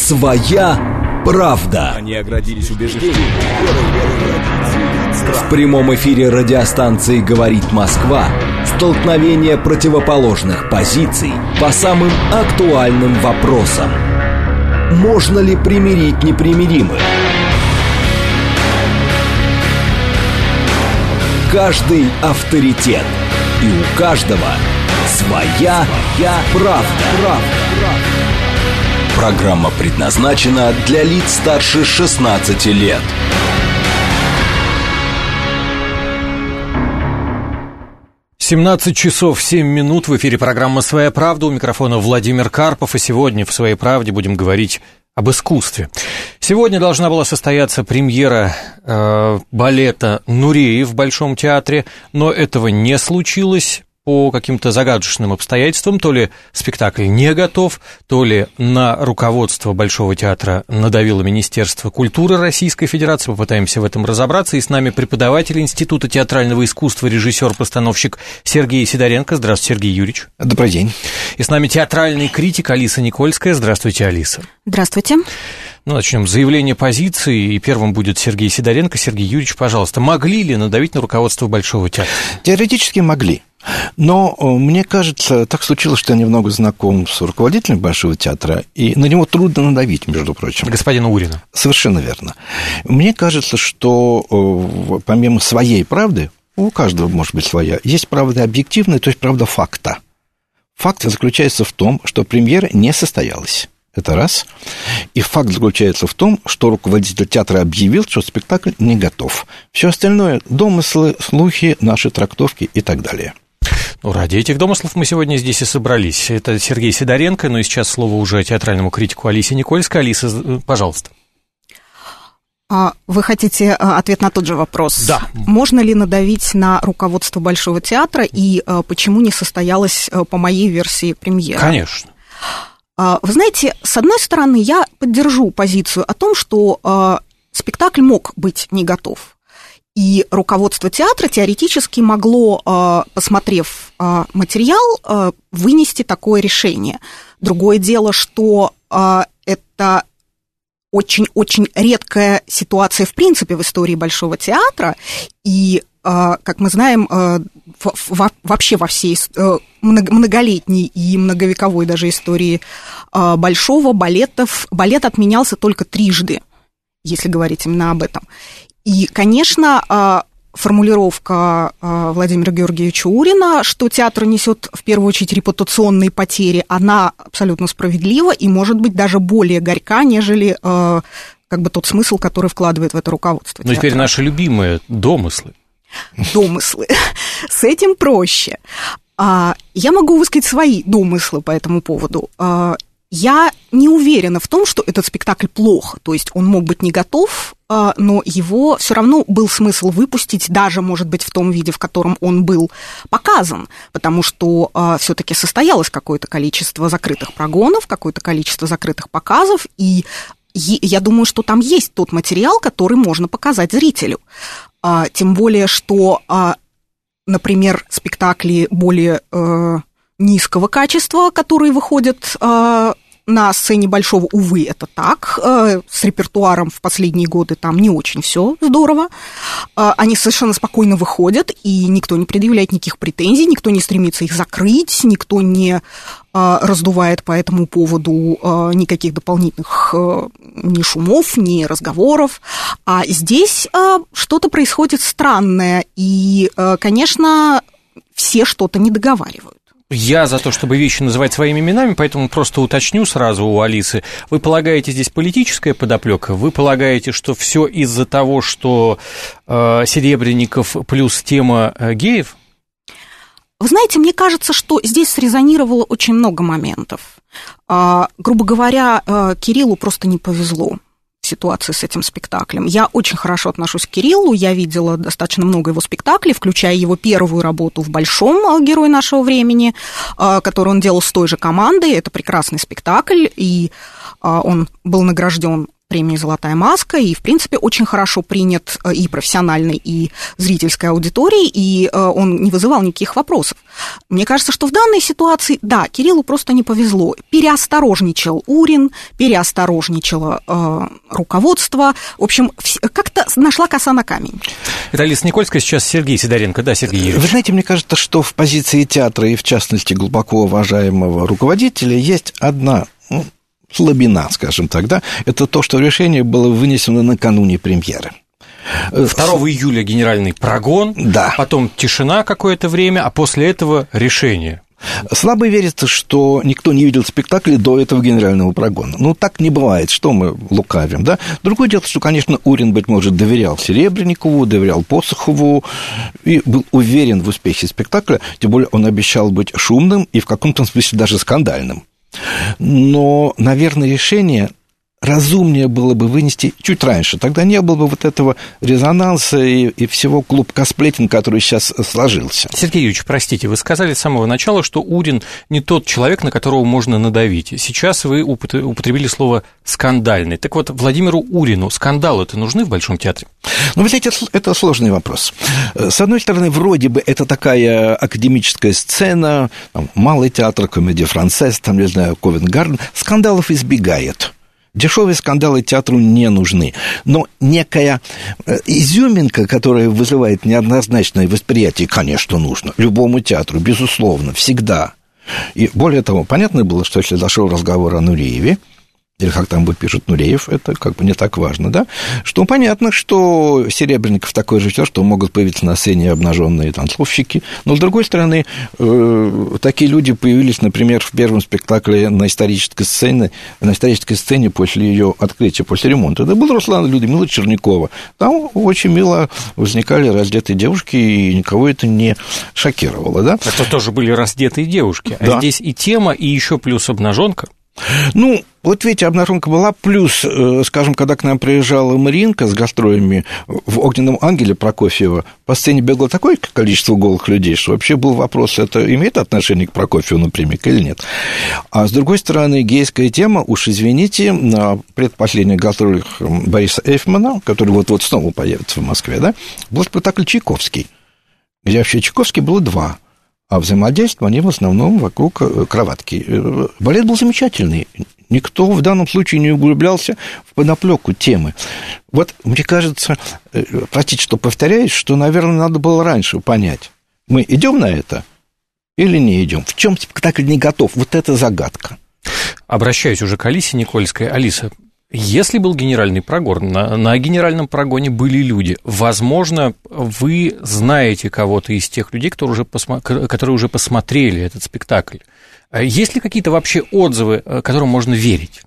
Своя правда. Они оградились убеждением. В прямом эфире радиостанции «Говорит Москва» столкновение противоположных позиций по самым актуальным вопросам. Можно ли примирить непримиримых? Каждый авторитет, и у каждого своя правда. Программа предназначена для лиц старше 16 лет. «17 часов 7 минут». В эфире программа «Своя правда». У микрофона Владимир Карпов. И сегодня в «Своей правде» будем говорить об искусстве. Сегодня должна была состояться премьера балета «Нуреев» в Большом театре, но этого не случилось по каким-то загадочным обстоятельствам. То ли спектакль не готов, то ли на руководство Большого театра надавило Министерство культуры Российской Федерации. Попытаемся в этом разобраться. И с нами преподаватель Института театрального искусства, режиссер-постановщик Сергей Сидоренко. Здравствуйте, Сергей Юрьевич. Добрый день. И с нами театральный критик Алиса Никольская. Здравствуйте, Алиса. Здравствуйте. Ну, начнем с заявления позиции, и первым будет Сергей Сидоренко. Сергей Юрьевич, пожалуйста, могли ли надавить на руководство Большого театра? Теоретически могли. Но мне кажется, так случилось, что я немного знаком с руководителем Большого театра, и на него трудно надавить, между прочим. Господина Урина. Совершенно верно. Мне кажется, что помимо своей правды, у каждого может быть своя, есть правда объективная, то есть правда факта. Факт заключается в том, что премьера не состоялась. Это раз. И факт заключается в том, что руководитель театра объявил, что спектакль не готов. Все остальное – домыслы, слухи, наши трактовки и так далее. Ну, ради этих домыслов мы сегодня здесь и собрались. Это Сергей Сидоренко, но и сейчас слово уже театральному критику Алисе Никольской. Алиса, пожалуйста. Вы хотите ответ на тот же вопрос? Да. Можно ли надавить на руководство Большого театра и почему не состоялась, по моей версии, премьера? Конечно. Вы знаете, с одной стороны, я поддержу позицию о том, что спектакль мог быть не готов. И руководство театра теоретически могло, посмотрев материал, вынести такое решение. Другое дело, что это очень-очень редкая ситуация, в принципе, в истории Большого театра. И, как мы знаем, вообще во всей многолетней и многовековой даже истории Большого балет отменялся только трижды, если говорить именно об этом. И, конечно, формулировка Владимира Георгиевича Урина, что театр несет в первую очередь репутационные потери, она абсолютно справедлива и, может быть, даже более горька, нежели как бы тот смысл, который вкладывает в это руководство театра. Ну, теперь наши любимые домыслы. Домыслы. С этим проще. Я могу высказать свои домыслы по этому поводу. Я не уверена в том, что этот спектакль плох, то есть он мог быть не готов, но его все равно был смысл выпустить, даже, может быть, в том виде, в котором он был показан, потому что все-таки состоялось какое-то количество закрытых прогонов, какое-то количество закрытых показов, и я думаю, что там есть тот материал, который можно показать зрителю. Тем более, что, например, спектакли более низкого качества, которые выходят на сцене Большого, увы, это так, с репертуаром в последние годы там не очень все здорово, они совершенно спокойно выходят, и никто не предъявляет никаких претензий, никто не стремится их закрыть, никто не раздувает по этому поводу никаких дополнительных ни шумов, ни разговоров, а здесь что-то происходит странное, и, конечно, все что-то не договаривают. Я за то, чтобы вещи называть своими именами, поэтому просто уточню сразу у Алисы. Вы полагаете, здесь политическая подоплека? Вы полагаете, что все из-за того, что Серебренников плюс тема геев? Вы знаете, мне кажется, что здесь срезонировало очень много моментов. Грубо говоря, Кириллу просто не повезло в ситуации с этим спектаклем. Я очень хорошо отношусь к Кириллу, я видела достаточно много его спектаклей, включая его первую работу в «Большом», «Герой нашего времени», которую он делал с той же командой. Это прекрасный спектакль, и он был награжден премией «Золотая маска» и, в принципе, очень хорошо принят и профессиональной, и зрительской аудиторией, и он не вызывал никаких вопросов. Мне кажется, что в данной ситуации, да, Кириллу просто не повезло. Переосторожничал Урин, переосторожничало руководство. В общем, как-то нашла коса на камень. Это Алиса Никольская, сейчас Сергей Сидоренко. Да, Сергей Юрьевич. Вы знаете, мне кажется, что в позиции театра и, в частности, глубоко уважаемого руководителя есть одна слабина, скажем так, да? Это то, что решение было вынесено накануне премьеры. 2 июля генеральный прогон, да. Потом тишина какое-то время, а после этого решение. Слабо верится, что никто не видел спектакля до этого генерального прогона. Ну, так не бывает, что мы лукавим, да? Другое дело, что, конечно, Урин, быть может, доверял Серебренникову, доверял Посохову и был уверен в успехе спектакля, тем более он обещал быть шумным и в каком-то смысле даже скандальным. Но, наверное, решение разумнее было бы вынести чуть раньше. Тогда не было бы вот этого резонанса и всего клубка сплетен, который сейчас сложился. Сергей Юрьевич, простите, вы сказали с самого начала, что Урин не тот человек, на которого можно надавить. Сейчас вы употребили слово «скандальный». Так вот, Владимиру Урину скандалы-то нужны в Большом театре? Ну, вы знаете, это сложный вопрос. С одной стороны, вроде бы это такая академическая сцена, там, малый театр, комедия францез, там, не знаю, Ковент-Гарден, скандалов избегает. Дешевые скандалы театру не нужны. Но некая изюминка, которая вызывает неоднозначное восприятие, конечно, нужно. Любому театру, безусловно, всегда. И более того, понятно было, что если зашел разговор о Нурееве, или как там пишут Нуреев, это как бы не так важно, да, что понятно, что Серебренников такой режиссер, что могут появиться на сцене обнаженные танцовщики, но, с другой стороны, такие люди появились, например, в первом спектакле на исторической сцене после ее открытия, после ремонта. Это был Руслан Людмила Чернякова. Там очень мило возникали раздетые девушки, и никого это не шокировало, да. Это тоже были раздетые девушки, а да. Здесь и тема, и еще плюс обнаженка. Ну, вот видите, обнаженка была, плюс, скажем, когда к нам приезжала Маринка с гастролями в «Огненном ангеле» Прокофьева, по сцене бегло такое количество голых людей, что вообще был вопрос, это имеет отношение к Прокофьеву, например, или нет. А с другой стороны, гейская тема, уж извините, на предпоследних гастролях Бориса Эйфмана, который вот-вот снова появится в Москве, да, был спектакль «Чайковский», где вообще Чайковский было 2. А взаимодействовали они в основном вокруг кроватки. Балет был замечательный. Никто в данном случае не углублялся в подоплеку темы. Вот, мне кажется, простите, что повторяюсь, что, наверное, надо было раньше понять, мы идем на это или не идем. В чем спектакль не готов? Вот это загадка. Обращаюсь уже к Алисе Никольской. Алиса, если был генеральный прогон, на генеральном прогоне были люди, возможно, вы знаете кого-то из тех людей, которые уже посмотрели этот спектакль. Есть ли какие-то вообще отзывы, которым можно верить?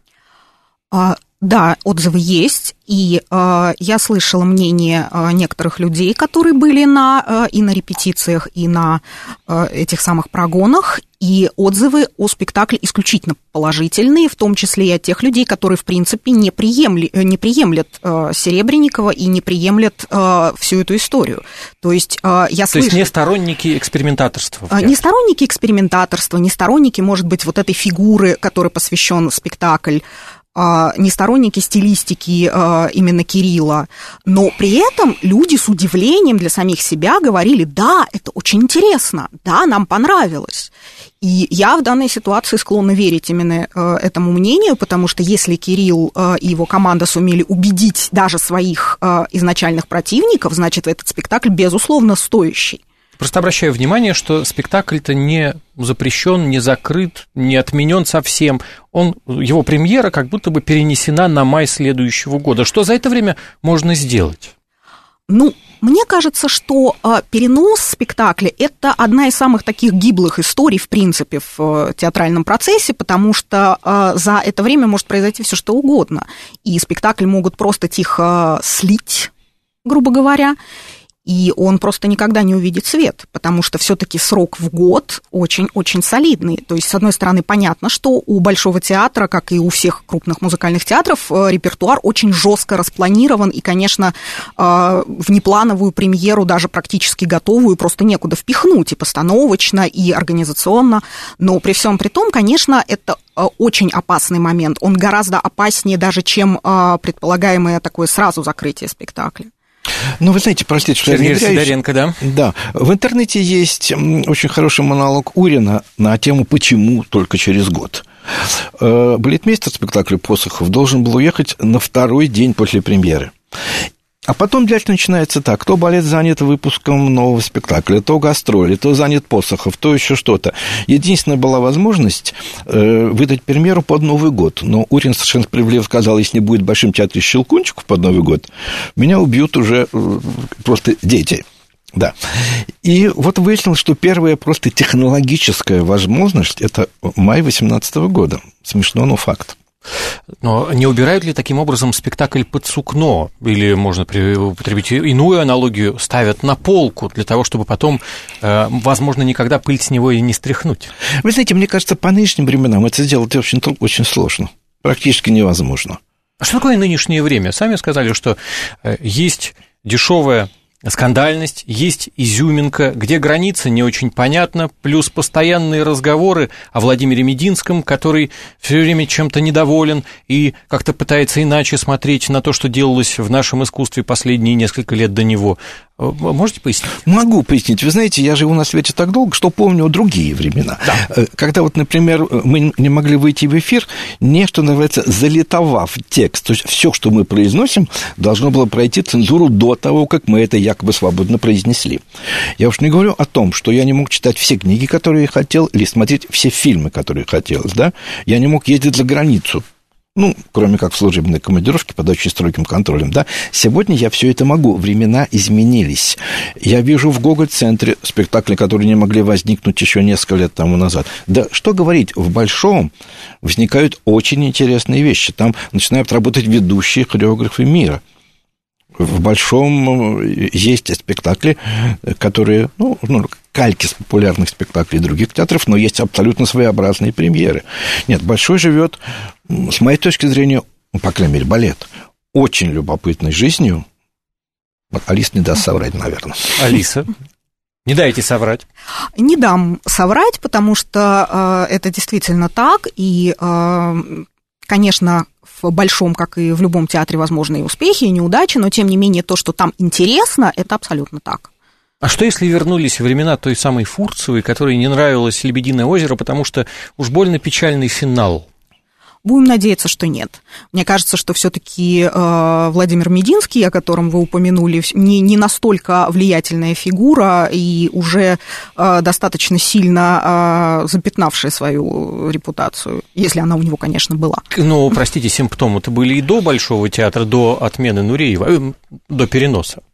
Да, отзывы есть, и я слышала мнение некоторых людей, которые были и на репетициях, и на этих самых прогонах, и отзывы о спектакле исключительно положительные, в том числе и от тех людей, которые, в принципе, не приемлят Серебренникова и не приемлят всю эту историю. То есть я слышу... То есть не сторонники экспериментаторства? Не сторонники экспериментаторства, не сторонники, может быть, вот этой фигуры, которой посвящен спектакль, не сторонники стилистики именно Кирилла, но при этом люди с удивлением для самих себя говорили: да, это очень интересно, да, нам понравилось. И я в данной ситуации склонна верить именно этому мнению, потому что если Кирилл и его команда сумели убедить даже своих изначальных противников, значит, этот спектакль, безусловно, стоящий. Просто обращаю внимание, что спектакль-то не запрещен, не закрыт, не отменен совсем. Его премьера как будто бы перенесена на май следующего года. Что за это время можно сделать? Ну, мне кажется, что перенос спектакля – это одна из самых таких гиблых историй, в принципе, в театральном процессе, потому что за это время может произойти все что угодно. И спектакль могут просто тихо слить, грубо говоря. и он просто никогда не увидит свет, потому что все-таки срок в год очень-очень солидный. То есть, с одной стороны, понятно, что у Большого театра, как и у всех крупных музыкальных театров, репертуар очень жестко распланирован, и, конечно, внеплановую премьеру, даже практически готовую, просто некуда впихнуть и постановочно, и организационно. Но при всем при том, конечно, это очень опасный момент. Он гораздо опаснее даже, чем предполагаемое такое сразу закрытие спектакля. Ну, вы знаете, простите, что Сергей я внедряюсь. Сидоренко, да? Да. В интернете есть очень хороший монолог Урина на тему «Почему только через год?». Балетмейстер спектакля «Посохов» должен был уехать на второй день после премьеры. А потом дальше начинается так. То балет занят выпуском нового спектакля, то гастроли, то занят Посохов, то еще что-то. Единственная была возможность выдать премьеру под Новый год. Но Урин совершенно справедливо сказал, если не будет в Большом театре Щелкунчиков под Новый год, меня убьют уже просто дети. Да. И вот выяснилось, что первая просто технологическая возможность – это май 2018 года. Смешно, но факт. Но не убирают ли таким образом спектакль под сукно? Или можно употребить иную аналогию, ставят на полку для того, чтобы потом, возможно, никогда пыль с него и не стряхнуть? Вы знаете, мне кажется, по нынешним временам это сделать очень сложно, практически невозможно. А что такое нынешнее время? Сами сказали, что есть дешевая скандальность, есть изюминка, где граница не очень понятна, плюс постоянные разговоры о Владимире Мединском, который все время чем-то недоволен и как-то пытается иначе смотреть на то, что делалось в нашем искусстве последние несколько лет до него. Можете пояснить? Могу пояснить. Вы знаете, я живу на свете так долго, что помню другие времена. Да. Когда вот, например, мы не могли выйти в эфир, не, что называется, залитовав текст. То есть все, что мы произносим, должно было пройти цензуру до того, как мы это якобы свободно произнесли. Я уж не говорю о том, что я не мог читать все книги, которые я хотел, или смотреть все фильмы, которые хотелось, да? Я не мог ездить за границу. Ну, кроме как в служебной командировке под очень строгим контролем, да. Сегодня я все это могу. Времена изменились. Я вижу в Гоголь-центре спектакли, которые не могли возникнуть еще несколько лет тому назад. Да что говорить, в Большом возникают очень интересные вещи. Там начинают работать ведущие хореографы мира. В Большом есть спектакли, которые, кальки с популярных спектаклей других театров, но есть абсолютно своеобразные премьеры. Нет, Большой живет, с моей точки зрения, по крайней мере, балет, очень любопытной жизнью. Вот Алиса не даст соврать, наверное. Алиса, не дайте соврать. Не дам соврать, потому что это действительно так, и, конечно, в Большом, как и в любом театре, возможны и успехи, и неудачи, но, тем не менее, то, что там интересно, это абсолютно так. А что, если вернулись времена той самой Фурцевой, которой не нравилось «Лебединое озеро», потому что уж больно печальный финал? Будем надеяться, что нет. Мне кажется, что все-таки Владимир Мединский, о котором вы упомянули, не настолько влиятельная фигура и уже достаточно сильно запятнавшая свою репутацию, если она у него, конечно, была. Ну, простите, симптомы-то были и до Большого театра, до отмены Нуреева, до переноса.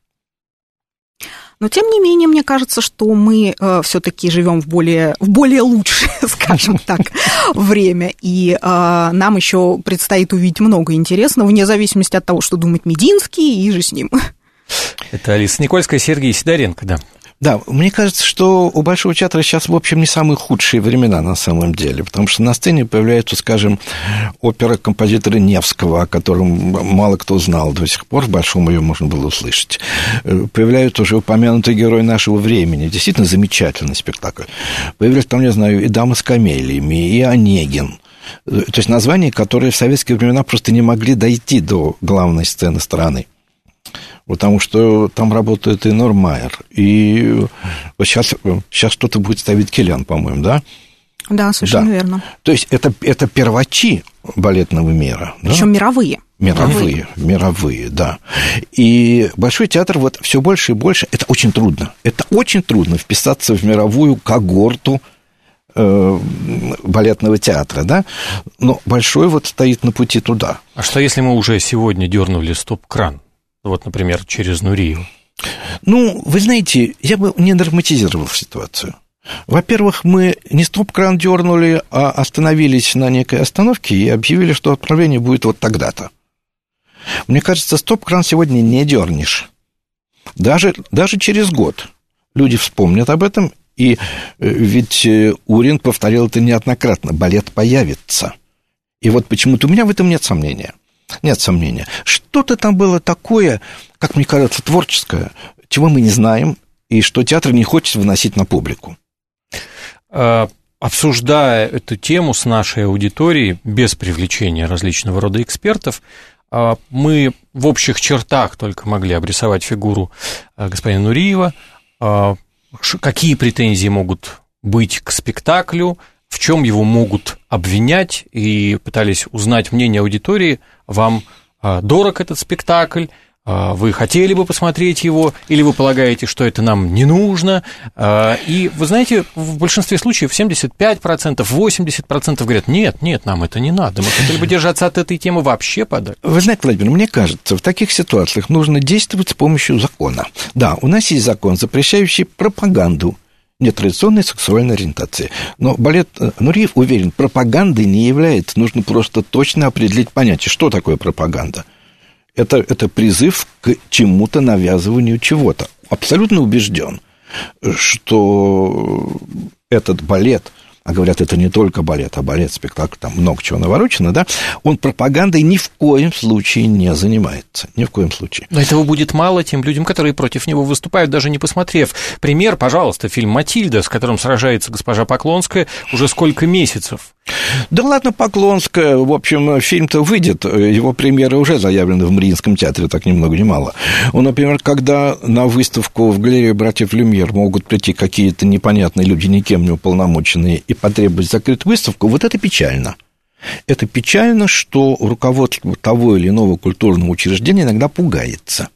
Но, тем не менее, мне кажется, что мы все-таки живем в более лучшее, скажем так, время, и нам еще предстоит увидеть много интересного, вне зависимости от того, что думает Мединский, и же с ним. Это Алиса Никольская, Сергей Сидоренко, да. Да, мне кажется, что у Большого театра сейчас, в общем, не самые худшие времена на самом деле, потому что на сцене появляются, скажем, опера композитора Невского, о котором мало кто знал до сих пор, в Большом ее можно было услышать. Появляются уже упомянутые герои нашего времени, действительно замечательный спектакль. Появились, там, я знаю, и «Дама с камелиями», и «Онегин». То есть названия, которые в советские времена просто не могли дойти до главной сцены страны. Потому что там работает и Нормайер, и вот сейчас что-то будет ставить Киллиан, по-моему, да? Да, совершенно верно. То есть это первачи балетного мира. Причем да? Мировые, да. И Большой театр вот все больше и больше, это очень трудно вписаться в мировую когорту балетного театра, да, но Большой вот стоит на пути туда. А что, если мы уже сегодня дернули стоп-кран? Вот, например, через Нуриеву. Ну, вы знаете, я бы не драматизировал ситуацию. Во-первых, мы не стоп-кран дернули, а остановились на некой остановке и объявили, что отправление будет вот тогда-то. Мне кажется, стоп-кран сегодня не дернешь. Даже через год люди вспомнят об этом, и ведь Урин повторил это неоднократно. Балет появится. И вот почему-то у меня в этом нет сомнения. Нет сомнения. Что-то там было такое, как мне кажется, творческое, чего мы не знаем, и что театр не хочет выносить на публику. Обсуждая эту тему с нашей аудиторией, без привлечения различного рода экспертов, мы в общих чертах только могли обрисовать фигуру господина Нуриева, какие претензии могут быть к спектаклю, в чем его могут обвинять, и пытались узнать мнение аудитории. Вам дорог этот спектакль? Вы хотели бы посмотреть его, или вы полагаете, что это нам не нужно? И вы знаете, в большинстве случаев 75%, 80% говорят, нет, нам это не надо, мы хотели бы держаться от этой темы вообще подаль. Вы знаете, Владимир, мне кажется, в таких ситуациях нужно действовать с помощью закона. Да, у нас есть закон, запрещающий пропаганду нетрадиционной сексуальной ориентации. Но балет Нуриев уверен, пропагандой не является. Нужно просто точно определить понятие, что такое пропаганда. Это призыв к чему-то, навязыванию чего-то. Абсолютно убежден, что этот балет, а говорят, это не только балет, а балет, спектакль, там много чего наворочено, да, он пропагандой ни в коем случае не занимается. Ни в коем случае. Но этого будет мало тем людям, которые против него выступают, даже не посмотрев. Пример, пожалуйста, фильм «Матильда», с которым сражается госпожа Поклонская уже сколько месяцев. Да ладно, Поклонская, в общем, фильм-то выйдет, его премьеры уже заявлены в Мариинском театре, так ни много ни мало. Например, когда на выставку в галерею братьев Люмьер могут прийти какие-то непонятные люди, никем не уполномоченные, и потребовать закрыть выставку, вот это печально. Это печально, что руководство того или иного культурного учреждения иногда пугается.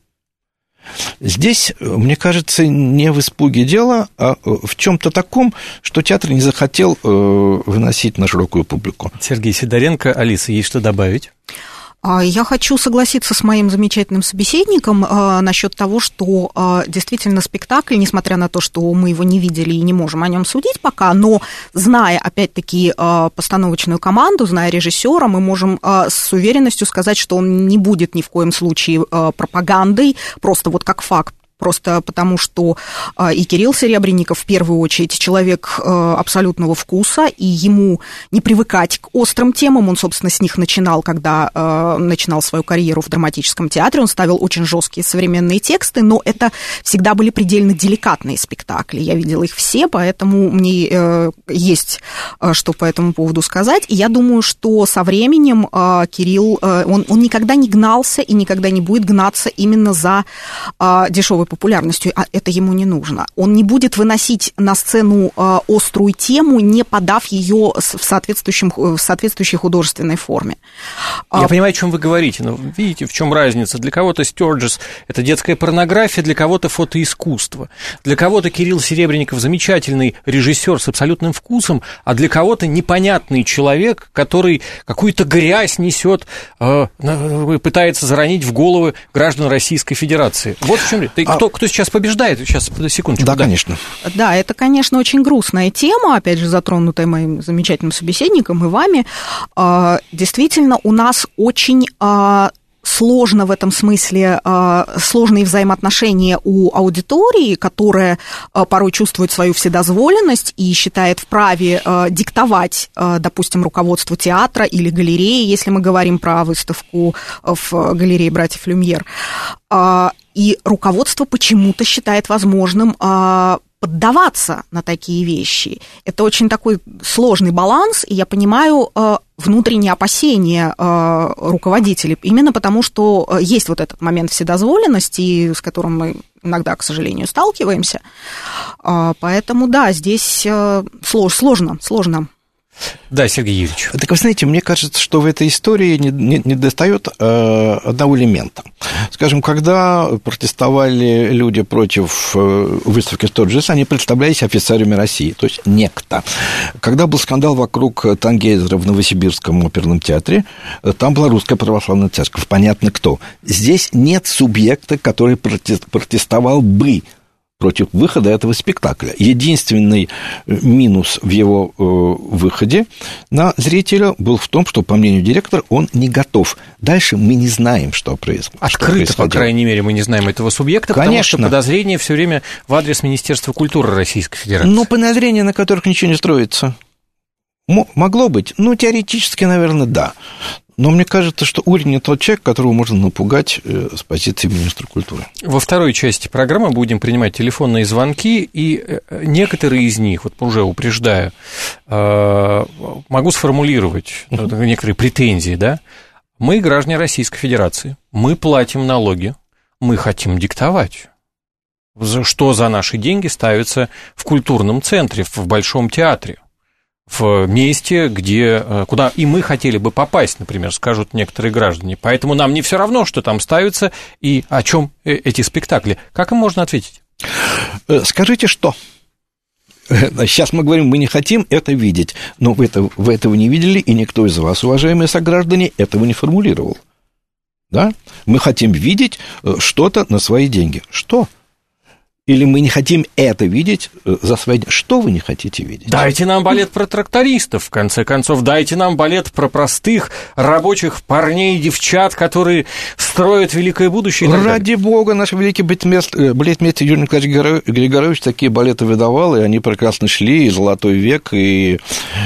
Здесь, мне кажется, не в испуге дело, а в чем-то таком, что театр не захотел выносить на широкую публику. Сергей Сидоренко, Алиса, есть что добавить? Я хочу согласиться с моим замечательным собеседником насчет того, что действительно спектакль, несмотря на то, что мы его не видели и не можем о нем судить пока, но зная, опять-таки, постановочную команду, зная режиссера, мы можем с уверенностью сказать, что он не будет ни в коем случае пропагандой, просто вот как факт. Просто потому, что и Кирилл Серебренников, в первую очередь, человек абсолютного вкуса, и ему не привыкать к острым темам. Он, собственно, с них начинал, когда начинал свою карьеру в драматическом театре. Он ставил очень жесткие современные тексты, но это всегда были предельно деликатные спектакли. Я видела их все, поэтому мне есть что по этому поводу сказать. И я думаю, что со временем Кирилл, он никогда не гнался и никогда не будет гнаться именно за дешевой популярностью, а это ему не нужно. Он не будет выносить на сцену острую тему, не подав ее в соответствующей художественной форме. Я понимаю, о чем вы говорите, но видите, в чем разница? Для кого-то Стёрджес – это детская порнография, для кого-то фотоискусство. Для кого-то Кирилл Серебренников – замечательный режиссер с абсолютным вкусом, а для кого-то непонятный человек, который какую-то грязь несет, пытается заронить в головы граждан Российской Федерации. Вот в чем речь. Кто сейчас побеждает? Сейчас, секундочку. Да, конечно. Да, это, конечно, очень грустная тема, опять же, затронутая моим замечательным собеседником и вами. Действительно, у нас очень сложно в этом смысле, сложные взаимоотношения у аудитории, которая порой чувствует свою вседозволенность и считает вправе диктовать, допустим, руководству театра или галереи, если мы говорим про выставку в галерее братьев Люмьер. И руководство почему-то считает возможным поддаваться на такие вещи. Это очень такой сложный баланс, и я понимаю внутренние опасения руководителей, именно потому что есть вот этот момент вседозволенности, с которым мы иногда, к сожалению, сталкиваемся. Поэтому, да, здесь сложно. Да, Сергей Юрьевич. Так вы знаете, мне кажется, что в этой истории недостает одного элемента. Скажем, когда протестовали люди против выставки Стёрджес, они представлялись офицерами России, то есть некто. Когда был скандал вокруг Тангейзера в Новосибирском оперном театре, там была Русская Православная Церковь, понятно кто. Здесь нет субъекта, который протестовал бы против выхода этого спектакля. Единственный минус в его выходе на зрителя был в том, что, по мнению директора, он не готов. Дальше мы не знаем, что происходит. Открыто, по крайней мере, мы не знаем этого субъекта, Конечно. Потому что подозрения все время в адрес Министерства культуры Российской Федерации. Но подозрения, на которых ничего не строится. Могло быть? Ну, теоретически, наверное, да. Но мне кажется, что Урин не тот человек, которого можно напугать с позиции министра культуры. Во второй части программы будем принимать телефонные звонки, и некоторые из них, вот уже упреждаю, могу сформулировать некоторые претензии, да? Мы граждане Российской Федерации, мы платим налоги, мы хотим диктовать, что за наши деньги ставится в культурном центре, в Большом театре. В месте, куда и мы хотели бы попасть, например, скажут некоторые граждане. Поэтому нам не все равно, что там ставится и о чем эти спектакли. Как им можно ответить? Скажите, что? Сейчас мы говорим, мы не хотим это видеть, но вы этого не видели, и никто из вас, уважаемые сограждане, этого не формулировал. Да? Мы хотим видеть что-то на свои деньги. Что? Или мы не хотим это видеть за свои деньги? Что вы не хотите видеть? Дайте нам балет про трактористов, в конце концов. Дайте нам балет про простых рабочих парней и девчат, которые строят великое будущее. Ради бога, наш великий балетмейстер Юрий Николаевич Григорович такие балеты выдавал, и они прекрасно шли, и «Золотой век», и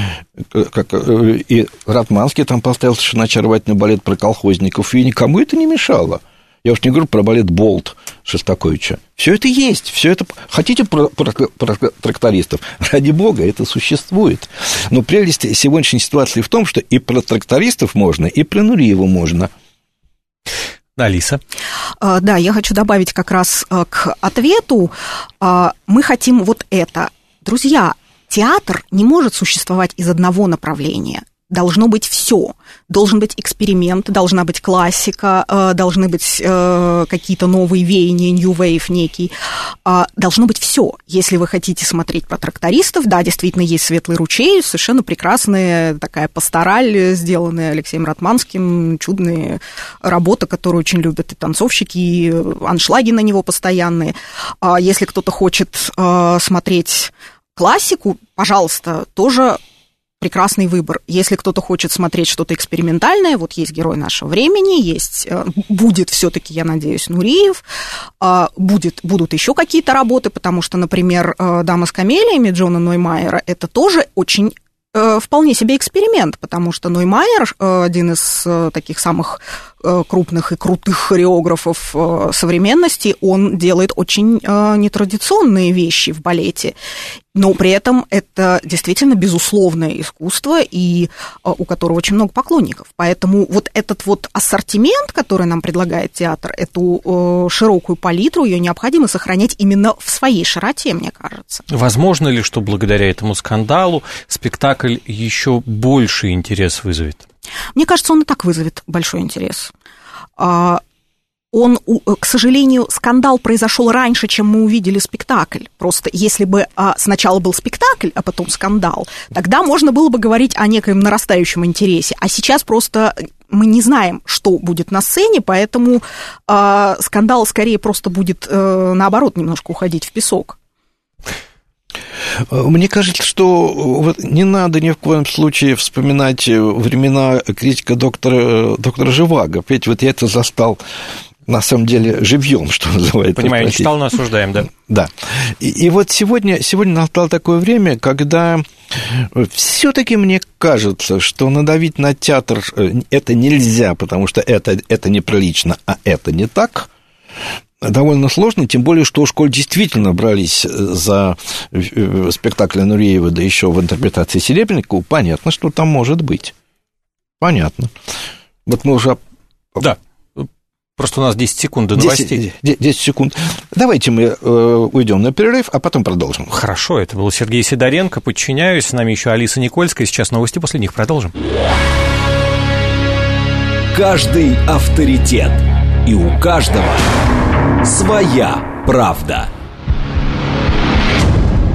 Ратманский там поставил совершенно очаровательный балет про колхозников, и никому это не мешало. Я уж не говорю про балет «Болт» Шостаковича. Все это есть, все это... Хотите про трактористов? Ради бога, это существует. Но прелесть сегодняшней ситуации в том, что и про трактористов можно, и про Нуриева можно. Алиса. Да, я хочу добавить как раз к ответу. Мы хотим вот это. Друзья, театр не может существовать из одного направления. Должно быть все. Должен быть эксперимент, должна быть классика, должны быть какие-то новые веяния, new wave некий. Должно быть все. Если вы хотите смотреть про трактористов, да, действительно, есть «Светлый ручей», совершенно прекрасная такая пастораль, сделанная Алексеем Ратманским, чудная работа, которую очень любят и танцовщики, и аншлаги на него постоянные. Если кто-то хочет смотреть классику, пожалуйста, тоже прекрасный выбор. Если кто-то хочет смотреть что-то экспериментальное, вот есть «Герой нашего времени», будет все-таки, я надеюсь, Нуриев, будут еще какие-то работы, потому что, например, «Дама с камелиями» Джона Ноймайера, это тоже очень вполне себе эксперимент, потому что Ноймайер, один из таких самых крупных и крутых хореографов современности, он делает очень нетрадиционные вещи в балете, но при этом это действительно безусловное искусство, и у которого очень много поклонников. Поэтому вот этот вот ассортимент, который нам предлагает театр, эту широкую палитру, ее необходимо сохранять именно в своей широте, мне кажется. Возможно ли, что благодаря этому скандалу спектакль еще больше интерес вызовет? Мне кажется, он и так вызовет большой интерес. К сожалению, скандал произошел раньше, чем мы увидели спектакль. Просто если бы сначала был спектакль, а потом скандал, тогда можно было бы говорить о некоем нарастающем интересе. А сейчас просто мы не знаем, что будет на сцене, поэтому скандал скорее просто будет, наоборот, немножко уходить в песок. Мне кажется, что не надо ни в коем случае вспоминать времена критика доктора Живаго. Ведь вот я это застал, на самом деле, живьем, что называется. Понимаю, не читал, но осуждаем, да. Да. И вот сегодня настало такое время, когда все-таки мне кажется, что надавить на театр это нельзя, потому что это неприлично, а это не так. Довольно сложно, тем более, что уж коль действительно брались за спектакль Нуриева, да еще в интерпретации Серебренникова, понятно, что там может быть. Понятно. Вот мы уже... Да, просто у нас 10 секунд до новостей. 10 секунд. Давайте мы уйдем на перерыв, а потом продолжим. Хорошо, это был Сергей Сидоренко, подчиняюсь. С нами еще Алиса Никольская. Сейчас новости, после них продолжим. Каждый авторитет. И у каждого своя правда.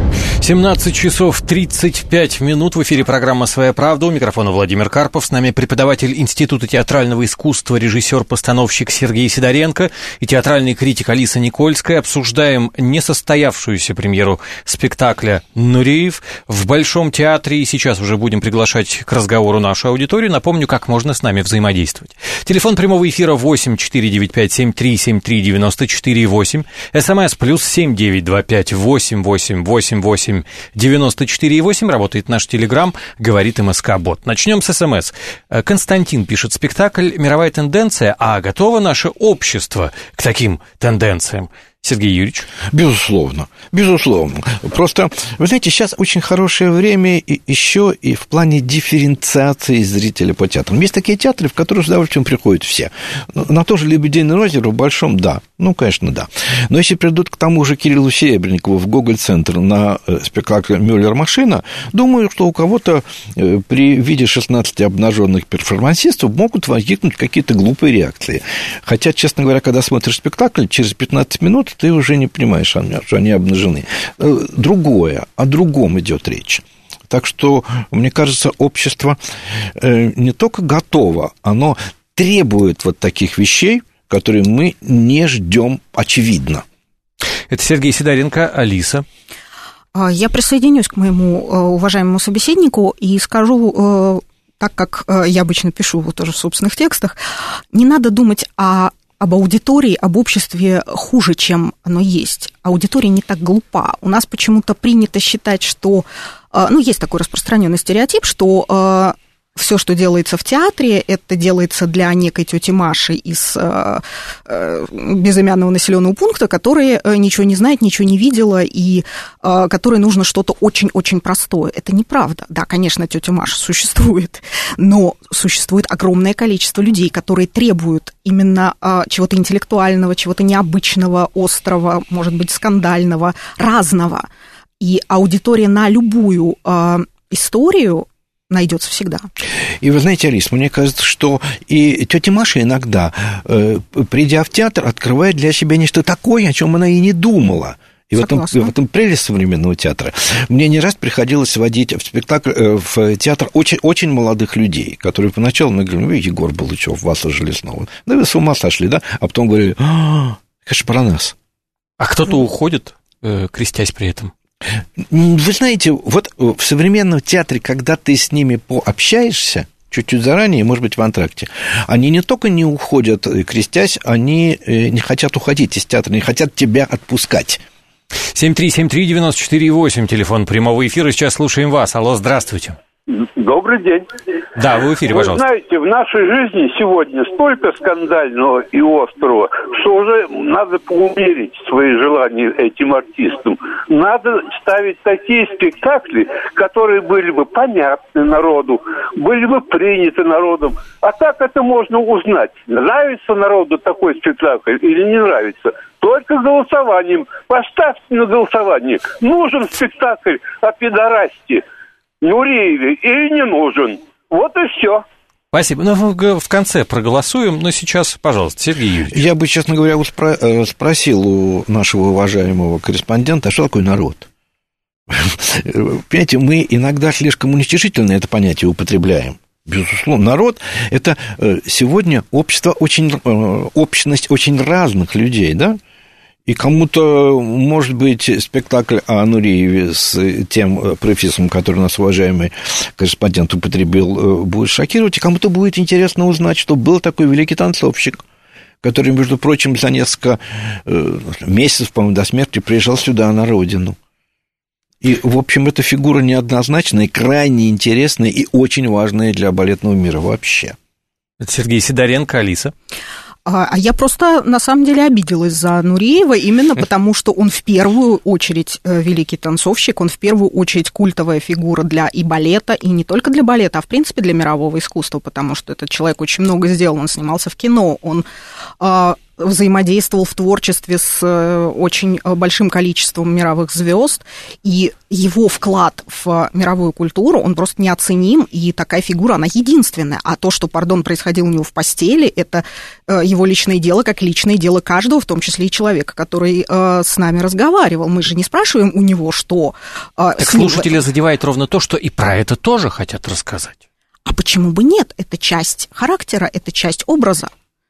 17 часов 35 минут. В эфире программа «Своя правда». У микрофона Владимир Карпов. С нами преподаватель Института театрального искусства, режиссер-постановщик Сергей Сидоренко и театральный критик Алиса Никольская. Обсуждаем несостоявшуюся премьеру спектакля «Нуреев» в Большом театре. И сейчас уже будем приглашать к разговору нашу аудиторию. Напомню, как можно с нами взаимодействовать. Телефон прямого эфира 8 495 73 73 94 8. СМС +7 925 88 88 94,8. Работает наш телеграм, говорит МСК-бот. Начнем с СМС. Константин пишет: спектакль «Мировая тенденция», а готово наше общество к таким тенденциям? Сергей Юрьевич? Безусловно, безусловно. Просто, вы знаете, сейчас очень хорошее время еще и в плане дифференциации зрителя по театрам. Есть такие театры, в которые с удовольствием приходят все. На то же «Лебединое озеро» в Большом, да. Ну, конечно, да. Но если придут к тому же Кириллу Серебренникову в Гоголь-центр на спектакль «Мюллер-машина», думаю, что у кого-то при виде 16 обнаженных перформансистов могут возникнуть какие-то глупые реакции. Хотя, честно говоря, когда смотришь спектакль, через 15 минут ты уже не понимаешь, что они обнажены. Другое, о другом идет речь. Так что, мне кажется, общество не только готово, оно требует вот таких вещей, которые мы не ждем, очевидно. Это Сергей Сидоренко. Алиса? Я присоединюсь к моему уважаемому собеседнику и скажу, так как я обычно пишу тоже в собственных текстах, не надо думать об аудитории, об обществе хуже, чем оно есть. Аудитория не так глупа. У нас почему-то принято считать, что... есть такой распространенный стереотип, что все, что делается в театре, это делается для некой тети Маши из безымянного населенного пункта, которая ничего не знает, ничего не видела, и которой нужно что-то очень-очень простое. Это неправда. Да, конечно, тетя Маша существует, но существует огромное количество людей, которые требуют именно чего-то интеллектуального, чего-то необычного, острого, может быть, скандального, разного. И аудитория на любую историю найдется всегда. И вы знаете, Алис, мне кажется, что и тетя Маша иногда, придя в театр, открывает для себя нечто такое, о чем она и не думала. И в этом прелесть современного театра. Мне не раз приходилось водить в театр очень, очень молодых людей, которые поначалу мне говорили: Егор Балычев, Васа Железнова. Да вы с ума сошли, да? А потом говорили: это же про нас. А кто-то уходит, крестясь при этом? Вы знаете, вот в современном театре, когда ты с ними пообщаешься, чуть-чуть заранее, может быть, в антракте, они не только не уходят, крестясь, они не хотят уходить из театра, не хотят тебя отпускать. 7373948, телефон прямого эфира. Сейчас слушаем вас. Алло, здравствуйте. Добрый день. Да, вы в эфире, пожалуйста. Вы знаете, в нашей жизни сегодня столько скандального и острого, что уже надо поумерить свои желания этим артистам. Надо ставить такие спектакли, которые были бы понятны народу, были бы приняты народом. А так это можно узнать, нравится народу такой спектакль или не нравится. Только голосованием. Поставьте на голосование. Нужен спектакль о пидорасте Нурееве или не нужен. Вот и все. Спасибо. В конце проголосуем, но сейчас, пожалуйста, Сергей Юрьевич. Я бы, честно говоря, спросил у нашего уважаемого корреспондента, а что такое народ? Понимаете, мы иногда слишком уничтожительно это понятие употребляем. Безусловно, народ – это сегодня общество, общность очень разных людей, да? И кому-то, может быть, спектакль о Нурееве с тем префиксом, который у нас уважаемый корреспондент употребил, будет шокировать, и кому-то будет интересно узнать, что был такой великий танцовщик, который, между прочим, за несколько месяцев, по-моему, до смерти приезжал сюда, на родину. И, в общем, эта фигура неоднозначная, крайне интересная и очень важная для балетного мира вообще. Это Сергей Сидоренко. Алиса? А я просто, на самом деле, обиделась за Нуреева именно потому, что он в первую очередь великий танцовщик, он в первую очередь культовая фигура для и балета, и не только для балета, а в принципе для мирового искусства, потому что этот человек очень много сделал, он снимался в кино, он взаимодействовал в творчестве с очень большим количеством мировых звезд, и его вклад в мировую культуру, он просто неоценим, и такая фигура, она единственная. А то, что, происходило у него в постели, это его личное дело, как личное дело каждого, в том числе и человека, который с нами разговаривал. Мы же не спрашиваем у него, что... Так слушателя задевает ровно то, что и про это тоже хотят рассказать. А почему бы нет? Это часть характера, это часть образа.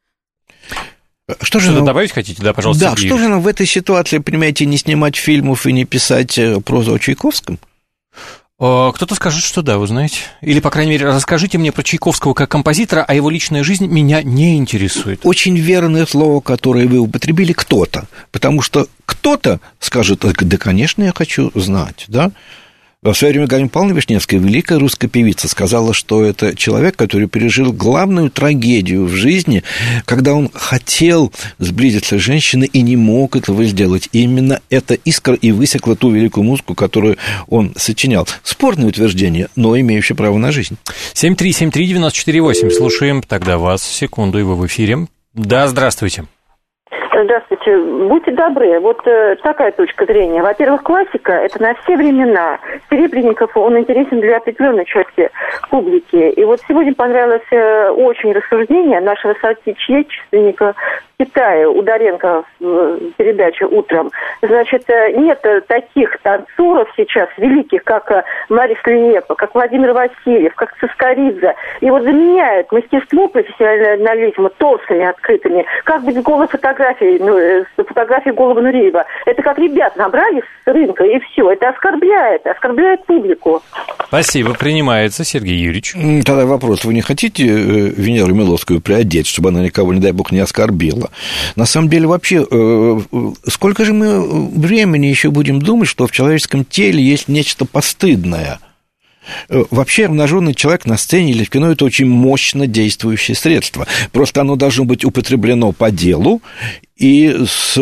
Что-то добавить хотите? Да, пожалуйста. Да, что же нам в этой ситуации, понимаете, не снимать фильмов и не писать прозу о Чайковском? Кто-то скажет, что да, вы знаете. Или, по крайней мере, расскажите мне про Чайковского как композитора, а его личная жизнь меня не интересует. Очень верное слово, которое вы употребили, кто-то. Потому что кто-то скажет, да, конечно, я хочу знать, да? В свое время Галина Павловна Вишневская, великая русская певица, сказала, что это человек, который пережил главную трагедию в жизни, когда он хотел сблизиться с женщиной и не мог этого сделать. И именно эта искра и высекла ту великую музыку, которую он сочинял. Спорное утверждение, но имеющее право на жизнь. 7373948. Слушаем тогда вас. Секунду, и вы в эфире. Да, здравствуйте. Здравствуйте. Будьте добры, вот такая точка зрения. Во-первых, классика – это на все времена. Серебренников, он интересен для определенной части публики. И вот сегодня понравилось очень рассуждение нашего соотечественника в Китае, Ударенко в передаче «Утром». Значит, нет таких танцоров сейчас великих, как Марис Лиепа, как Владимир Васильев, как Цискоридзе. И вот заменяют мастерство профессионализма торсами открытыми, как бы голой фотографией, фотографии Голуба Нуриева. Это как ребят набрали с рынка, и все. Это оскорбляет публику. Спасибо, принимается, Сергей Юрьевич. Тогда вопрос. Вы не хотите Венеру Миловскую приодеть, чтобы она никого, не дай бог, не оскорбила? На самом деле, вообще, сколько же мы времени еще будем думать, что в человеческом теле есть нечто постыдное? Вообще, обнаженный человек на сцене или в кино – это очень мощно действующее средство. Просто оно должно быть употреблено по делу и с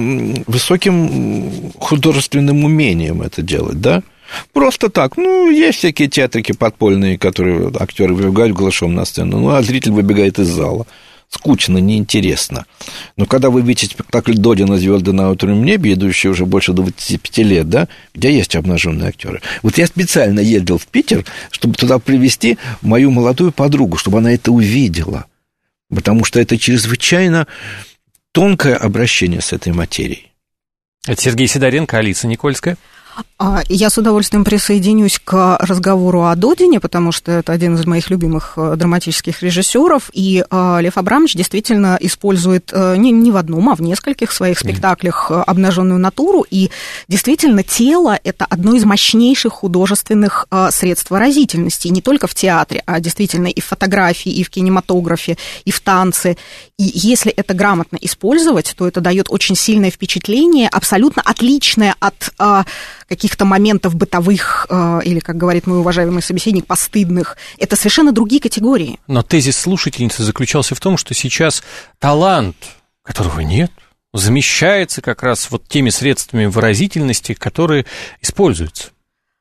высоким художественным умением это делать, да? Просто так. Есть всякие театрики подпольные, которые актеры выбегают голышом на сцену, а зритель выбегает из зала. Скучно, неинтересно. Но когда вы видите спектакль Додина «Звезды на утреннем небе», идущий уже больше 25 лет, да, где есть обнаженные актеры. Вот я специально ездил в Питер, чтобы туда привезти мою молодую подругу, чтобы она это увидела. Потому что это чрезвычайно тонкое обращение с этой материей. Это Сергей Сидоренко, Алиса Никольская. Я с удовольствием присоединюсь к разговору о Додине, потому что это один из моих любимых драматических режиссеров, и Лев Абрамович действительно использует не в одном, а в нескольких своих спектаклях обнаженную натуру, и действительно тело – это одно из мощнейших художественных средств выразительности, не только в театре, а действительно и в фотографии, и в кинематографе, и в танце. И если это грамотно использовать, то это дает очень сильное впечатление, абсолютно отличное от каких-то моментов бытовых, или, как говорит мой уважаемый собеседник, постыдных. Это совершенно другие категории. Но тезис слушательницы заключался в том, что сейчас талант, которого нет, замещается как раз вот теми средствами выразительности, которые используются.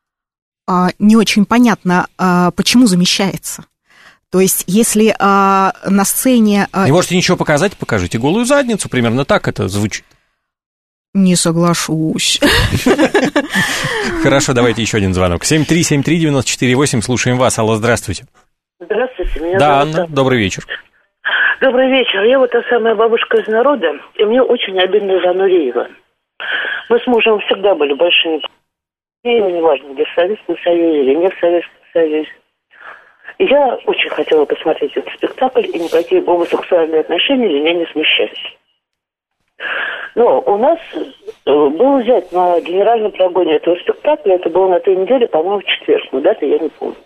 Не очень понятно, почему замещается. То есть, если на сцене... Не можете ничего показать, покажите голую задницу, примерно так это звучит. Не соглашусь. Хорошо, давайте еще один звонок. 7373948, слушаем вас. Алло, здравствуйте. Здравствуйте, меня Да, зовут Анна, добрый вечер. Добрый вечер. Я вот та самая бабушка из народа, и мне очень обидно за Нуриева. Мы с мужем всегда были большими... неважно, где в Советском Союзе или не в Советском Союзе. И я очень хотела посмотреть этот спектакль, и никакие гомосексуальные отношения меня не смущали. Но у нас был взять на генеральном прогоне этого спектакля, это было на той неделе, по-моему, в четверг, но даты я не помню.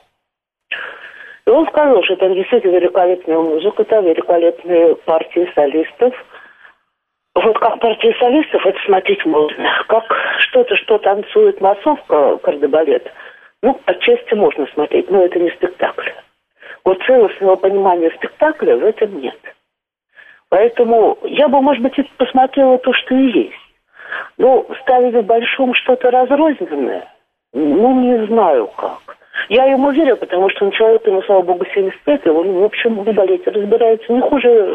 И он сказал, что там действительно великолепная музыка, там великолепные партии солистов. Вот как партии солистов это смотреть можно. Как что-то, что танцует массовка, кардебалет, отчасти можно смотреть, но это не спектакль. Вот целостного понимания спектакля в этом нет. Поэтому я бы, может быть, посмотрела то, что и есть. Но ставить в большом что-то разрозненное, не знаю как. Я ему верю, потому что он человек, ему, слава богу, 75, и он, в общем, в балете разбирается не хуже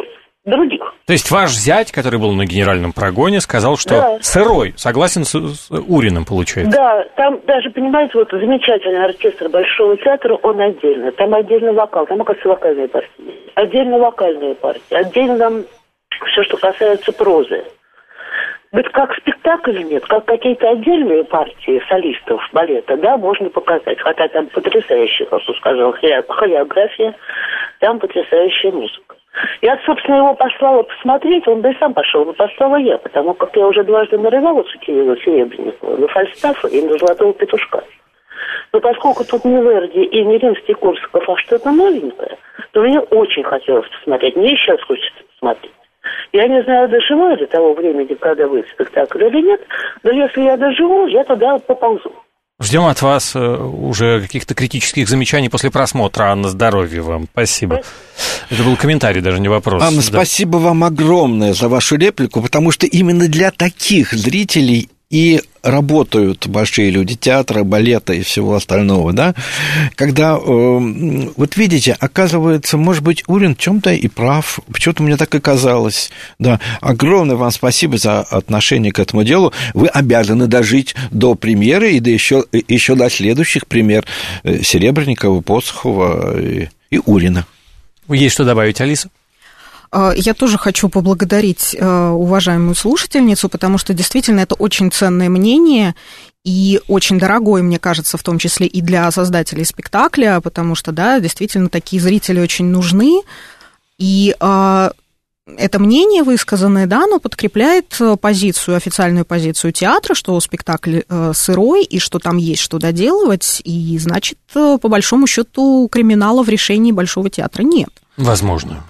других. То есть ваш зять, который был на генеральном прогоне, сказал, что сырой, согласен с Уриным, получается? Да, там даже, понимаете, вот замечательный оркестр Большого театра, он отдельно. Там отдельно вокал, там, оказывается, вокальные партии. Отдельно вокальные партии, отдельно все, что касается прозы. Говорит, как спектакль нет, как какие-то отдельные партии солистов балета, да, можно показать. Хотя там потрясающая, как он сказал, хореография, там потрясающая музыка. Я, собственно, его послала посмотреть, он бы и сам пошел, но послала я, потому как я уже дважды нарывалась у Кирилла Серебренникова на Фальстафа и на Золотого петушка. Но поскольку тут не Верди и не Римский-Корсаков, а что-то новенькое, то мне очень хотелось посмотреть. Мне сейчас хочется посмотреть. Я не знаю, доживу я до того времени, когда выйдет спектакль или нет, но если я доживу, я туда поползу. Ждем от вас уже каких-то критических замечаний после просмотра. Анна, здоровья вам. Спасибо. Это был комментарий, даже не вопрос. Анна, спасибо вам огромное за вашу реплику, потому что именно для таких зрителей и работают большие люди театра, балета и всего остального, да, когда, вот видите, оказывается, может быть, Урин в чем-то и прав, почему-то мне так и казалось, да, огромное вам спасибо за отношение к этому делу, вы обязаны дожить до премьеры и еще до следующих премьер Серебренникова, Посохова и Урина. Есть что добавить, Алиса? Я тоже хочу поблагодарить уважаемую слушательницу, потому что действительно это очень ценное мнение и очень дорогое, мне кажется, в том числе и для создателей спектакля, потому что, да, действительно такие зрители очень нужны, и это мнение высказанное, да, оно подкрепляет официальную позицию театра, что спектакль сырой, и что там есть что доделывать, и, значит, по большому счету криминала в решении Большого театра нет. Возможно.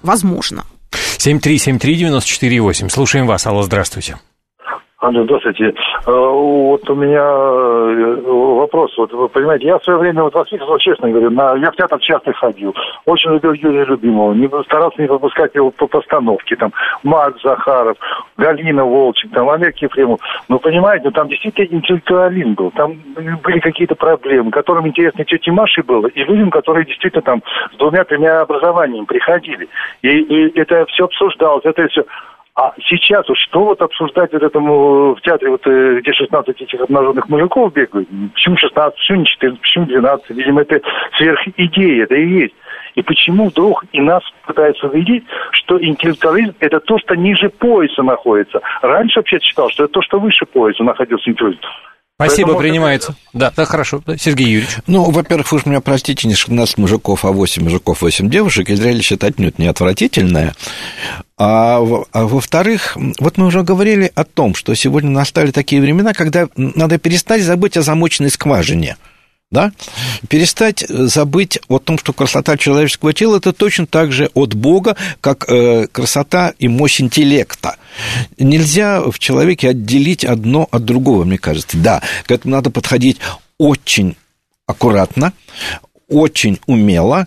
7373948. Слушаем вас. Алло, здравствуйте. Алло, здравствуйте. Вот у меня вопрос. Вот вы понимаете, я в свое время воспитывал, честно говорю, я в театр часто ходил. Очень любил Юрия Любимого. Старался не пропускать его по постановке. Там Марк Захаров, Галина Волчек, там Олег Ефремов. Но понимаете, там действительно интеллектуализм был. Там были какие-то проблемы, которым интересно тете Маше было, и людям, которые действительно там с 2-3 образованиями приходили. И это все обсуждалось, это все. А сейчас вот что вот обсуждать вот этому в театре, вот, где 16 этих обнаженных мужиков бегают? Почему 16, почему не 14, почему 12? Видимо, это сверхидея, это и есть. И почему вдруг и нас пытаются убедить, что интеллектуализм – это то, что ниже пояса находится. Раньше вообще считал, что это то, что выше пояса находился интеллектуализм. Спасибо, поэтому принимается. Да, хорошо. Сергей Юрьевич. Ну, во-первых, вы уж меня простите, не 16 мужиков, а 8 мужиков, 8 девушек, и зрелище отнюдь не отвратительное. А во-вторых, вот мы уже говорили о том, что сегодня настали такие времена, когда надо перестать забыть о замочной скважине. Да? Перестать забыть о том, что красота человеческого тела – это точно так же от Бога, как красота и мощь интеллекта. Нельзя в человеке отделить одно от другого, мне кажется. Да, к этому надо подходить очень аккуратно, очень умело,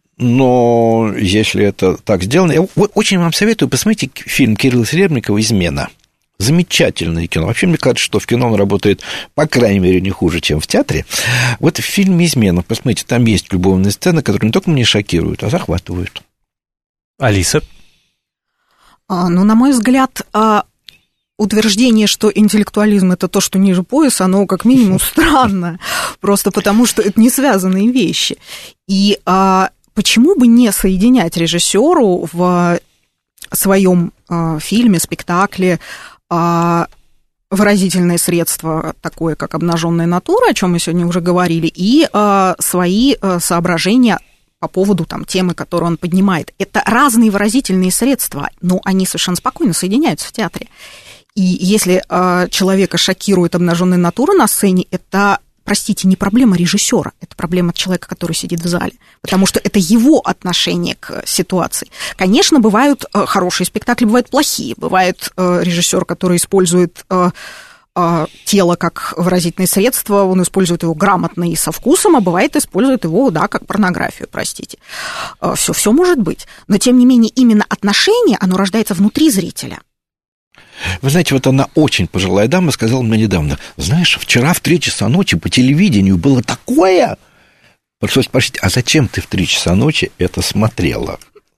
но если это так сделано... Я очень вам советую, посмотрите фильм Кирилла Серебренникова «Измена». Замечательное кино. Вообще, мне кажется, что в кино он работает, по крайней мере, не хуже, чем в театре. Вот в фильме «Измена», посмотрите, там есть любовные сцены, которые не только меня шокируют, а захватывают. Алиса? Ну, на мой взгляд, утверждение, что интеллектуализм – это то, что ниже пояса, оно как минимум странно, просто потому что это не связанные вещи. И почему бы не соединять режиссеру в своем фильме, спектакле выразительное средство, такое как обнаженная натура, о чем мы сегодня уже говорили, и свои соображения по поводу там, темы, которую он поднимает. Это разные выразительные средства, но они совершенно спокойно соединяются в театре. И если человека шокирует обнаженная натура на сцене, это, простите, не проблема режиссера, это проблема человека, который сидит в зале, потому что это его отношение к ситуации. Конечно, бывают хорошие спектакли, бывают плохие, бывает режиссер, который использует тело как выразительное средство, он использует его грамотно и со вкусом, а бывает использует его, да, как порнографию, простите. Все может быть. Но, тем не менее, именно отношение, оно рождается внутри зрителя. Вы знаете, вот она очень пожилая дама сказала мне недавно, знаешь, вчера в 3 часа ночи по телевидению было такое... Пришлось спросить, а зачем ты в 3 часа ночи это смотрела?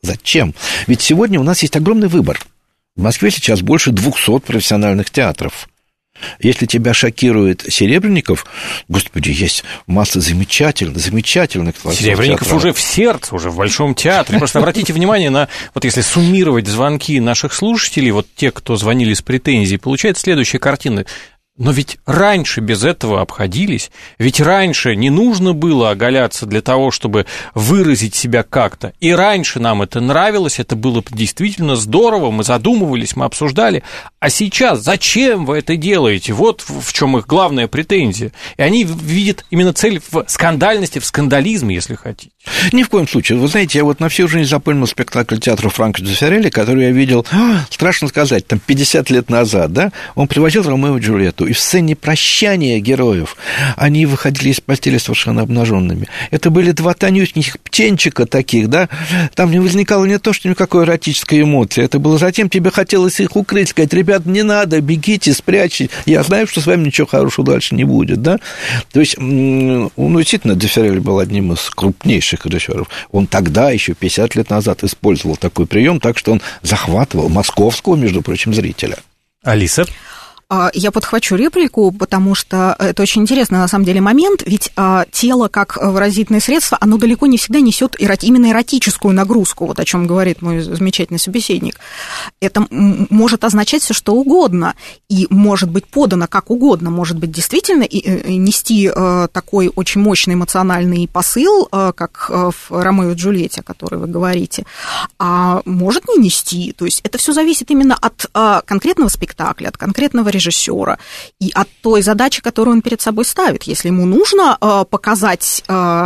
Зачем? Ведь сегодня у нас есть огромный выбор. В Москве сейчас больше 200 профессиональных театров. Если тебя шокирует Серебренников, господи, есть масса замечательных Серебренников театров. Уже в сердце, уже в Большом театре. Просто обратите внимание на, вот если суммировать звонки наших слушателей, вот те, кто звонили с претензией, получается следующая картина. Но ведь раньше без этого обходились, ведь раньше не нужно было оголяться для того, чтобы выразить себя как-то. И раньше нам это нравилось, это было действительно здорово, мы задумывались, мы обсуждали. А сейчас зачем вы это делаете? Вот в чем их главная претензия. И они видят именно цель в скандальности, в скандализме, если хотите. Ни в коем случае. Вы знаете, я вот на всю жизнь запомнил спектакль театра Франко Дзеффирелли, который я видел, страшно сказать, там 50 лет назад, да? Он привозил Ромео и Джульетту, и в сцене прощания героев они выходили из постели совершенно обнаженными. Это были два тонюсеньких птенчика таких, да? Там не возникало не то, что никакой эротической эмоции. Это было затем, тебе хотелось их укрыть, сказать, ребят, не надо, бегите, спрячьте. Я знаю, что с вами ничего хорошего дальше не будет, да? То есть, действительно, Дзеффирелли был одним из крупнейших режиссеров. Он тогда, еще 50 лет назад, использовал такой прием, так что он захватывал московского, между прочим, зрителя. Алиса? Я подхвачу реплику, потому что это очень интересный, на самом деле, момент, ведь тело, как выразительное средство, оно далеко не всегда несет именно эротическую нагрузку, вот о чем говорит мой замечательный собеседник. Это может означать все что угодно, и может быть подано как угодно, может быть действительно нести такой очень мощный эмоциональный посыл, как в «Ромео и Джульетте», о которой вы говорите, а может не нести. То есть это все зависит именно от конкретного спектакля, от конкретного режиссера и от той задачи, которую он перед собой ставит. Если ему нужно показать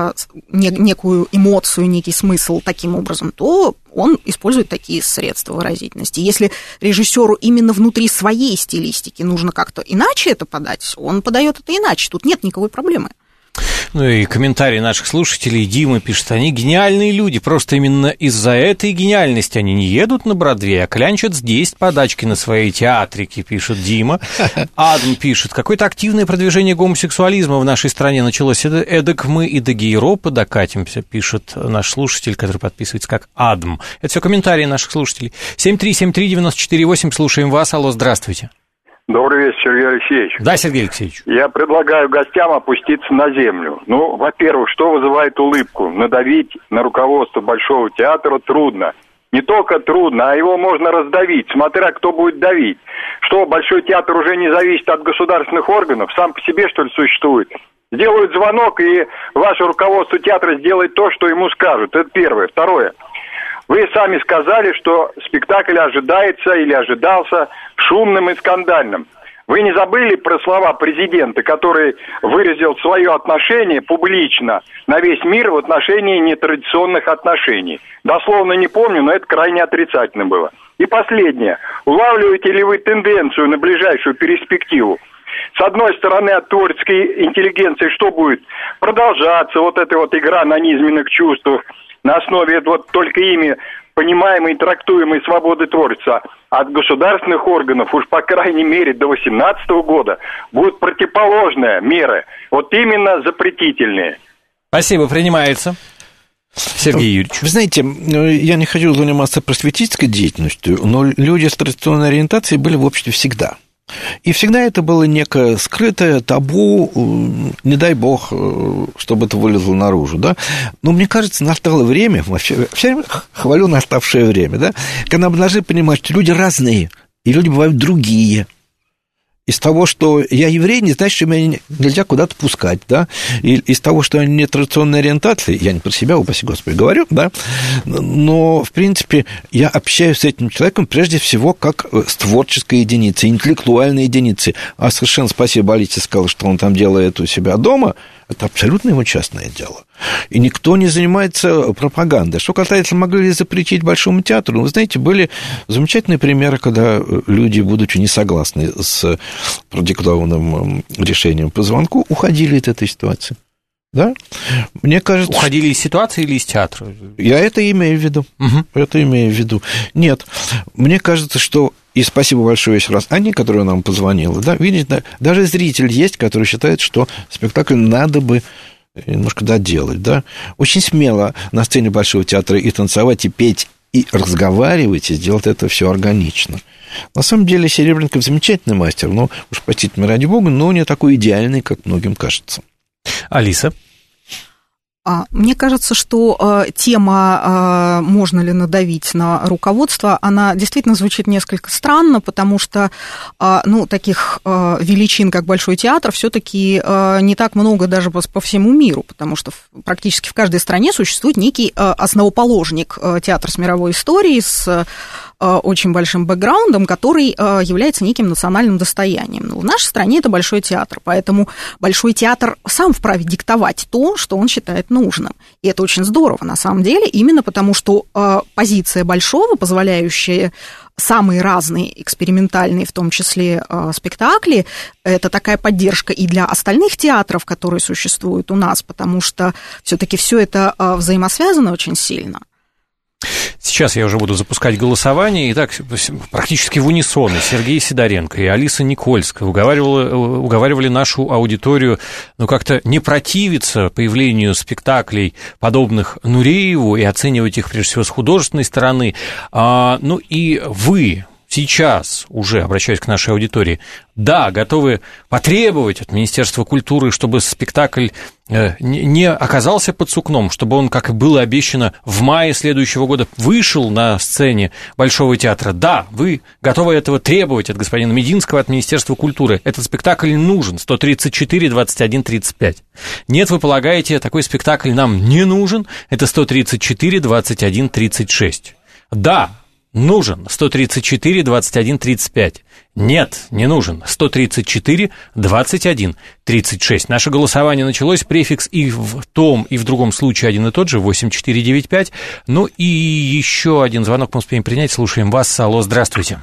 некую эмоцию, некий смысл таким образом, то он использует такие средства выразительности. Если режиссеру именно внутри своей стилистики нужно как-то иначе это подать, он подает это иначе. Тут нет никакой проблемы. Ну и комментарии наших слушателей. Дима пишет, они гениальные люди, просто именно из-за этой гениальности они не едут на Бродвей, а клянчат здесь подачки на свои театрики, пишет Дима. Адам пишет, какое-то активное продвижение гомосексуализма в нашей стране началось, эдак мы и до гейропа докатимся, пишет наш слушатель, который подписывается как Адам. Это все комментарии наших слушателей. 7373948, слушаем вас, алло, здравствуйте. Добрый вечер, Сергей Алексеевич. Да, Сергей Алексеевич. Я предлагаю гостям опуститься на землю. Ну, во-первых, что вызывает улыбку? Надавить на руководство Большого театра трудно. Не только трудно, а его можно раздавить, смотря кто будет давить. Что, Большой театр уже не зависит от государственных органов? Сам по себе, что ли, существует? Сделают звонок, и ваше руководство театра сделает то, что ему скажут. Это первое. Второе. Вы сами сказали, что спектакль ожидается или ожидался шумным и скандальным. Вы не забыли про слова президента, который выразил свое отношение публично на весь мир в отношении нетрадиционных отношений? Дословно не помню, но это крайне отрицательно было. И последнее. Улавливаете ли вы тенденцию на ближайшую перспективу? С одной стороны, от творческой интеллигенции что будет? Продолжаться вот эта вот игра на низменных чувствах, на основе вот только ими понимаемой и трактуемой свободы творчества. От государственных органов, уж по крайней мере до 2018 года, будут противоположные меры, вот именно запретительные. Спасибо, принимается. Сергей Юрьевич. Вы знаете, я не хочу заниматься просветительской деятельностью, но люди с традиционной ориентацией были в обществе всегда. И всегда это было некое скрытое табу, не дай бог, чтобы это вылезло наружу, да. Но мне кажется, настало время, вообще хвалю наставшее время, да, когда мы должны понимать, что люди разные, и люди бывают другие. Из того, что я еврей, не значит, что меня нельзя куда-то пускать, да, и из того, что я не традиционной ориентации, я не про себя, упаси Господи, говорю, да, но, в принципе, я общаюсь с этим человеком прежде всего как с творческой единицей, интеллектуальной единицей, а совершенно спасибо Алисе сказал, что он там делает у себя дома, это абсолютно его частное дело. И никто не занимается пропагандой. Что касается, могли ли запретить Большому театру, вы знаете, были замечательные примеры, когда люди, будучи не согласны с продиктованным решением по звонку, уходили от этой ситуации. Да? Мне кажется, уходили из ситуации или из театра? Я это имею в виду. Это имею в виду. Нет, мне кажется, что... И спасибо большое еще раз Анне, которая нам позвонила. Да, видите, даже зритель есть, который считает, что спектакль надо бы немножко доделать. Да? Очень смело на сцене Большого театра и танцевать, и петь, и разговаривать, и сделать это все органично. На самом деле Серебренников замечательный мастер, но, уж простите меня ради бога, но не такой идеальный, как многим кажется. Алиса? Мне кажется, что тема «можно ли надавить на руководство», она действительно звучит несколько странно, потому что таких величин, как Большой театр, все-таки не так много даже по всему миру, потому что практически в каждой стране существует некий основоположник театра с мировой историей, с очень большим бэкграундом, который является неким национальным достоянием. Но в нашей стране это Большой театр, поэтому Большой театр сам вправе диктовать то, что он считает нужным. И это очень здорово, на самом деле, именно потому что позиция Большого, позволяющая самые разные экспериментальные, в том числе спектакли, это такая поддержка и для остальных театров, которые существуют у нас, потому что все-таки все это взаимосвязано очень сильно. Сейчас я уже буду запускать голосование. Итак, практически в унисон и Сергей Сидоренко, и Алиса Никольская уговаривали нашу аудиторию как-то не противиться появлению спектаклей, подобных Нурееву, и оценивать их, прежде всего, с художественной стороны. И вы сейчас, уже обращаюсь к нашей аудитории, да, готовы потребовать от Министерства культуры, чтобы спектакль не оказался под сукном, чтобы он, как и было обещано, в мае следующего года вышел на сцене Большого театра. Да, вы готовы этого требовать от господина Мединского, от Министерства культуры. Этот спектакль нужен. 134-21-35. Нет, вы полагаете, такой спектакль нам не нужен. Это 134-21-36. Да, нужен 134-21-35. Нет, не нужен 134-21-36. Наше голосование началось, префикс и в том, и в другом случае один и тот же, 8495. И еще один звонок мы успеем принять. Слушаем вас. Алло, здравствуйте.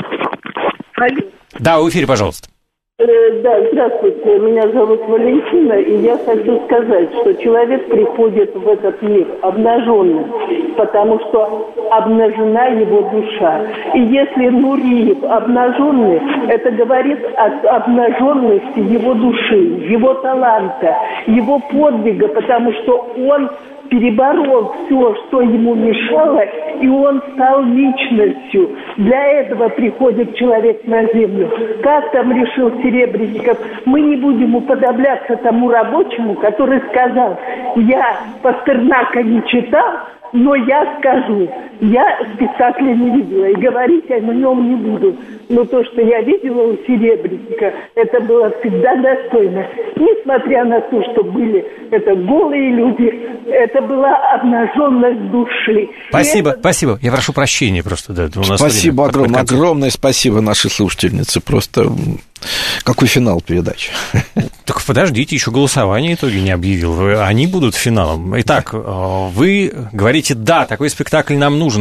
Алло. Да, в эфире, пожалуйста. Да, здравствуйте, меня зовут Валентина, и я хочу сказать, что человек приходит в этот мир обнаженным, потому что обнажена его душа. И если Нуриев обнаженный, это говорит о обнаженности его души, его таланта, его подвига, потому что он переборол все, что ему мешало, и он стал личностью. Для этого приходит человек на землю. Как там решил Серебренников, мы не будем уподобляться тому рабочему, который сказал: я Пастернака не читал, но я скажу, я спектакля не видела, и говорить о нем не буду. Но то, что я видела у Серебренника, это было всегда достойно. Несмотря на то, что были это голые люди, это была обнаженность души. Спасибо. Я прошу прощения просто. Да, у нас спасибо огромное спасибо нашей слушательнице. Просто какой финал передачи? Так подождите, еще голосование итоги не объявил. Они будут финалом. Итак, вы говорите, да, такой спектакль нам нужен.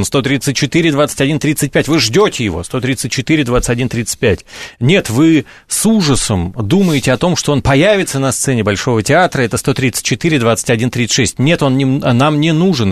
134-21-35. Вы ждете его. 134-21-35. Нет, вы с ужасом думаете о том, что он появится на сцене Большого театра. Это 134-21-36. Нет, он нам не нужен.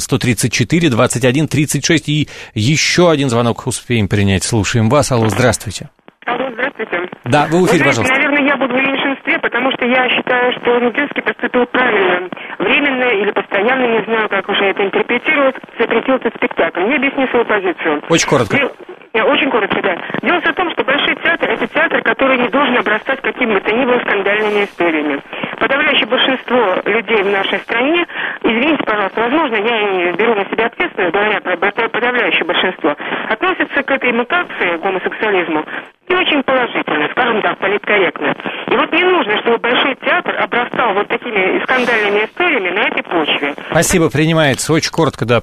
134-21-36. И еще один звонок успеем принять. Слушаем вас. Алло, здравствуйте. Алло, здравствуйте. Да, вы в эфире, пожалуйста. Наверное, я буду в меньшинстве, потому что я считаю, что Мединский поступил правильно. Временно или постоянно, не знаю, как уже это интерпретировать, запретил этот спектакль. Я объясню свою позицию. Очень коротко. Очень коротко, да. Дело в том, что Большой театр – это театр, который не должен обрастать какими бы то ни было скандальными историями. Подавляющее большинство людей в нашей стране, извините, пожалуйста, возможно, я не беру на себя ответственность, говоря про подавляющее большинство, относятся к этой мутации, к гомосексуализму, не очень положительно, скажем так, политкорректно. И вот не нужно, чтобы Большой театр обрастал вот такими скандальными историями на этой почве. Спасибо, принимается. Очень коротко, да.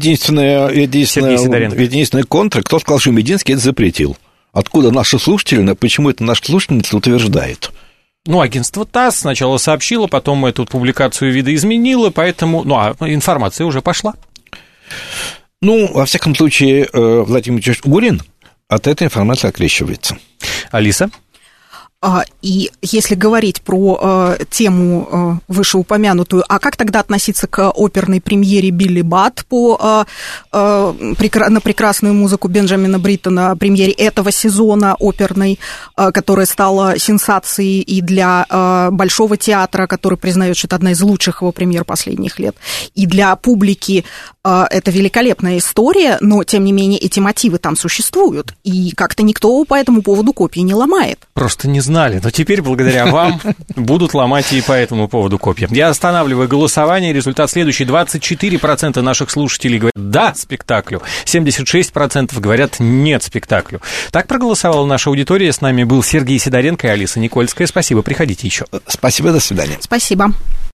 Единственный контр, кто сказал, что Мединский это запретил? Откуда наши слушатели, почему это наша слушательница утверждает? Агентство ТАСС сначала сообщило, потом эту публикацию видоизменило, поэтому, информация уже пошла. Во всяком случае, Владимир Ильич Гурин от этой информации окрещивается. Алиса? И если говорить про тему вышеупомянутую, а как тогда относиться к оперной премьере «Билли Бат» на прекрасную музыку Бенджамина Бриттона, премьере этого сезона оперной, которая стала сенсацией и для Большого театра, который признает, что это одна из лучших его премьер последних лет, и для публики это великолепная история, но, тем не менее, эти мотивы там существуют, и как-то никто по этому поводу копья не ломает. Просто не знали, но теперь, благодаря вам, будут ломать и по этому поводу копья. Я останавливаю голосование, результат следующий. 24% наших слушателей говорят «да» спектаклю, 76% говорят «нет» спектаклю. Так проголосовала наша аудитория. С нами был Сергей Сидоренко и Алиса Никольская. Спасибо, приходите еще. Спасибо, до свидания. Спасибо.